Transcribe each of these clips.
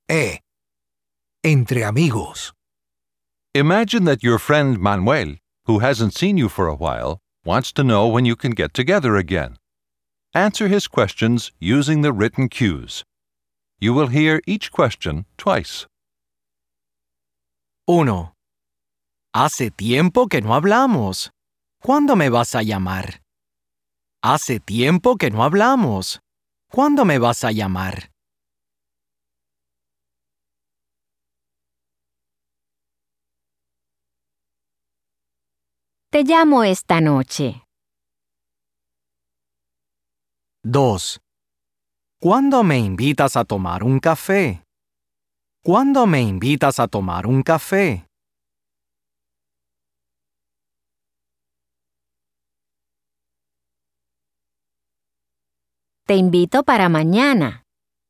E. Entre amigos. Imagine that your friend Manuel, who hasn't seen you for a while, wants to know when you can get together again. Answer his questions using the written cues. You will hear each question twice. 1. Hace tiempo que no hablamos. ¿Cuándo me vas a llamar? Hace tiempo que no hablamos. ¿Cuándo me vas a llamar? Te llamo esta noche. 2. ¿Cuándo me invitas a tomar un café? ¿Cuándo me invitas a tomar un café? Te invito para mañana.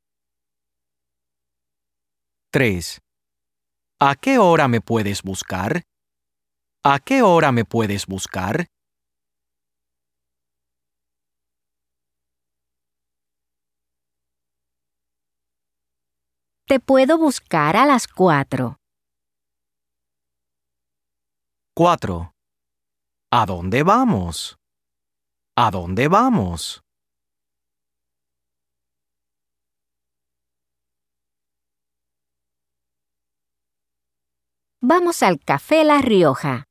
3. ¿A qué hora me puedes buscar? ¿A qué hora me puedes buscar? Te puedo buscar a las 4. 4. ¿A dónde vamos? ¿A dónde vamos? Vamos al Café La Rioja.